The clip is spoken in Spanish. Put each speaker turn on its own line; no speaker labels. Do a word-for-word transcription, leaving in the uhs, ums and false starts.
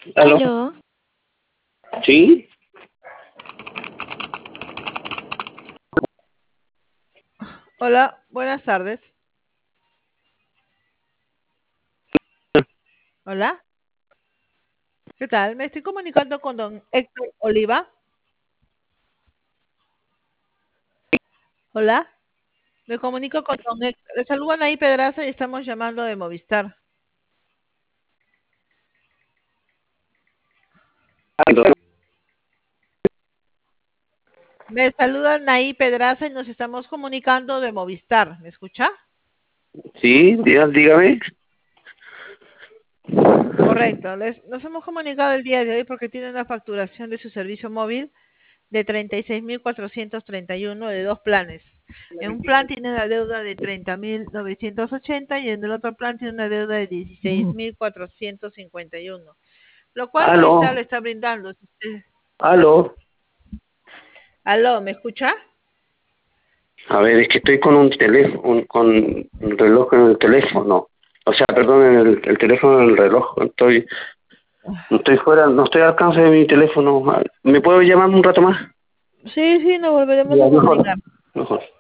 ¿Aló?
Aló,
¿Sí?
Hola, buenas tardes. Hola, ¿qué tal? Me estoy comunicando con don Héctor Oliva. Hola, me comunico con don Héctor. Le saludan ahí Pedraza y estamos llamando de Movistar.
¿Aló?
Me saludan ahí Pedraza y nos estamos comunicando de Movistar. ¿Me escucha?
Sí, diga- dígame.
Correcto. Les- nos hemos comunicado el día de hoy porque tiene una facturación de su servicio móvil de treinta y seis mil cuatrocientos treinta y uno de dos planes. En un plan tiene una deuda de treinta mil novecientos ochenta y en el otro plan tiene una deuda de dieciséis mil cuatrocientos cincuenta y uno, lo cual Movistar
¿Aló?
le está brindando. Si usted-
¿Aló?
Aló, ¿me escucha?
A ver, es que estoy con un teléfono, con un reloj en el teléfono. O sea, perdón, en el, el teléfono en el reloj. Estoy, no estoy fuera, no estoy al alcance de mi teléfono. ¿Me puedo llamar un rato más?
Sí, sí, nos volveremos
Ya,
a
mejor,
comunicar.
mejor.